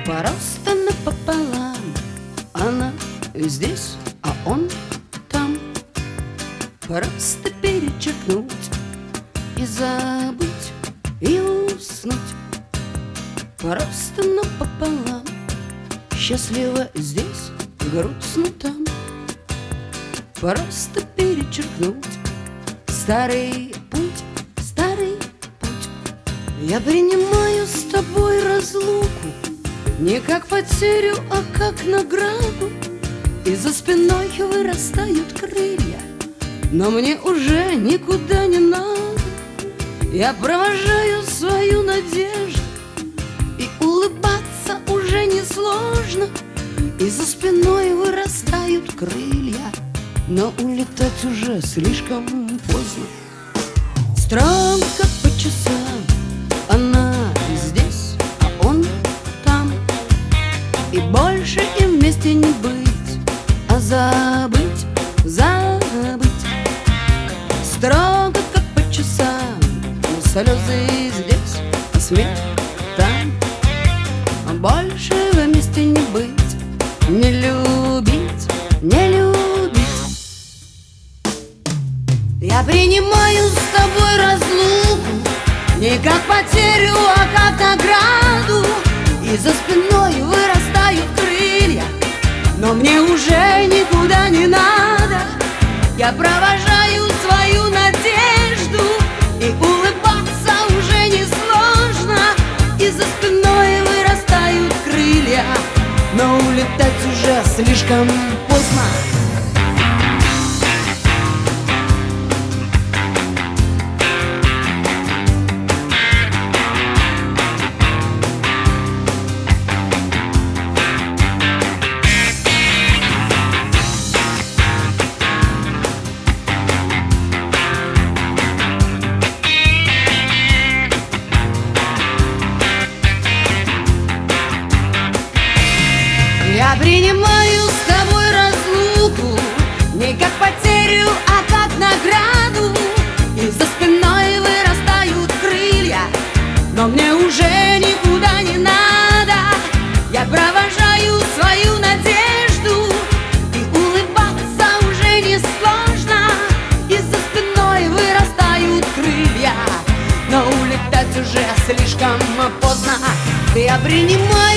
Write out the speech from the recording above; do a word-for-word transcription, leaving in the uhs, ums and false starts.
Просто напополам. Она здесь, а он там. Просто перечеркнуть и забыть, и уснуть. Просто напополам. Счастливо здесь, грустно там. Просто перечеркнуть старый путь, старый путь. Я принимаю с тобой разлуку не как потерю, а как награду. И за спиной вырастают крылья, но мне уже никуда не надо. Я провожаю свою надежду, и улыбаться уже несложно. И за спиной вырастают крылья, но улетать уже слишком поздно. Строго по часам. Она здесь, а он там. И больше им вместе не быть, а забыть, забыть. Строго как по часам. Слезы здесь, а смех там. А больше вместе не быть, не любить, не любить. Я принимаю с тобой разлуку не как потерю, а как награду. И за спиной вырастают крылья, но мне уже никуда не надо. Я провожаю свою надежду, и улыбаться уже несложно. И за спиной вырастают крылья, но улетать уже слишком поздно. Я принимаю с тобой разлуку не как потерю, а как награду. И за спиной вырастают крылья, но мне уже никуда не надо. Я провожаю свою надежду, и улыбаться уже несложно. И за спиной вырастают крылья, но улетать уже слишком поздно. Я принимаю